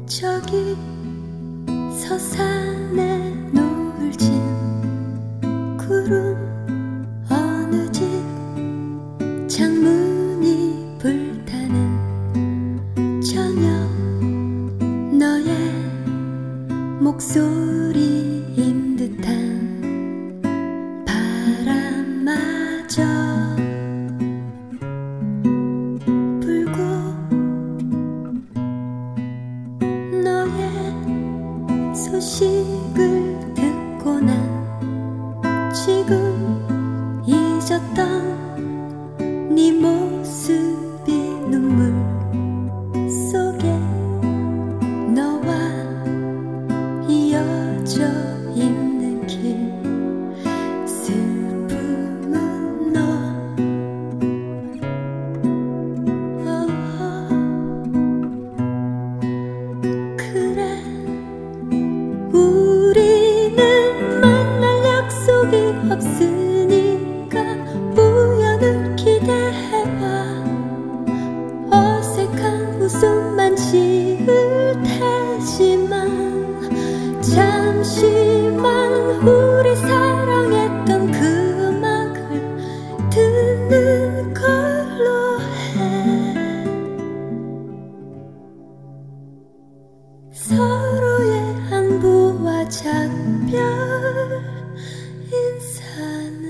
저기 서산에 노을 진 구름 어느 집 창문이 불타는 저녁 너의 목소리인 듯한 바람마저 불고 너의 소식을 듣고 난 지금 잊었던 네 모습이 눈물 속에 너와 이어져 있는 길 슬픔은 너 그래 우리는 만날 약속이 없으니까 우연을 기대해와 어색한 웃음만 지을 테지만 잠시만 우리 사랑했던 그 음악을 듣는 걸로 해 서로의 안부와 작별 인사는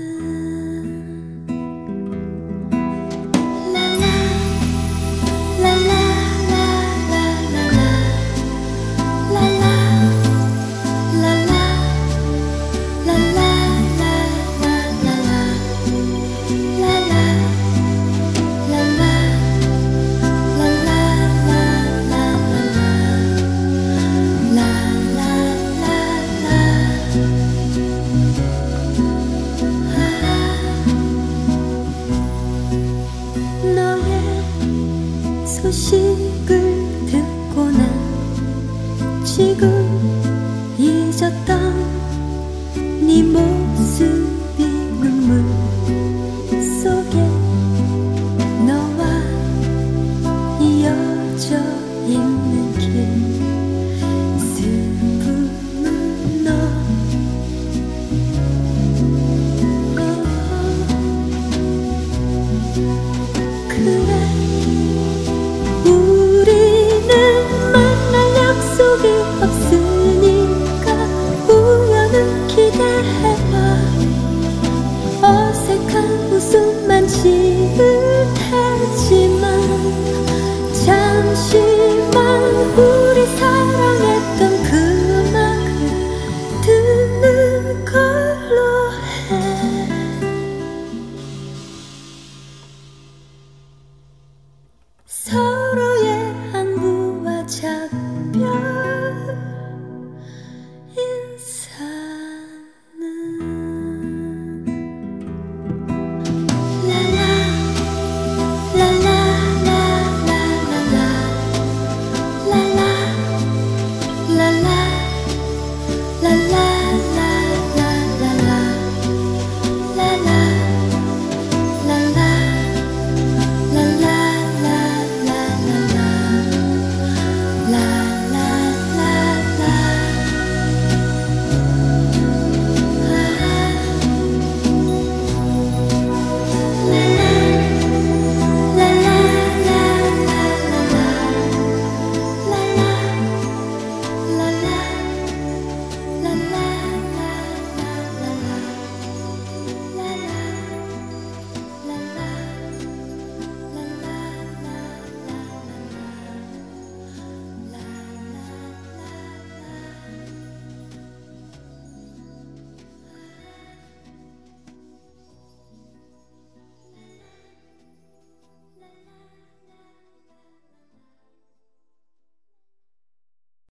너의 소식을 듣고 난 지금